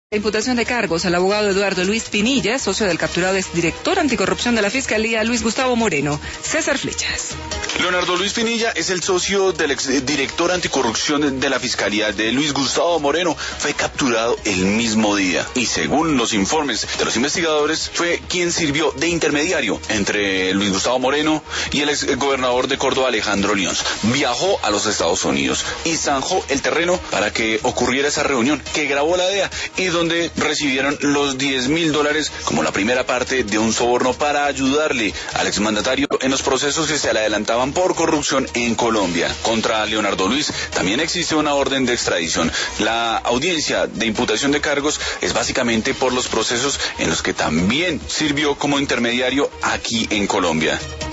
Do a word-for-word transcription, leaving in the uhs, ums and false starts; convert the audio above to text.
La imputación de cargos al abogado Eduardo Luis Pinilla, socio del capturado exdirector anticorrupción de la Fiscalía Luis Gustavo Moreno. César Flechas. Leonardo Luis Pinilla es el socio del exdirector anticorrupción de la Fiscalía de Luis Gustavo Moreno. Fue capturado el mismo día y según los informes de los investigadores fue quien sirvió de intermediario entre Luis Gustavo Moreno y el exgobernador de Córdoba Alejandro Lions. Viajó a los Estados Unidos y zanjó el terreno para que ocurriera esa reunión que grabó la D E A y donde recibieron los diez mil dólares como la primera parte de un soborno para ayudarle al exmandatario en los procesos que se le adelantaban por corrupción en Colombia. Contra Leonardo Luis también existe una orden de extradición. La audiencia de imputación de cargos es básicamente por los procesos en los que también sirvió como intermediario aquí en Colombia.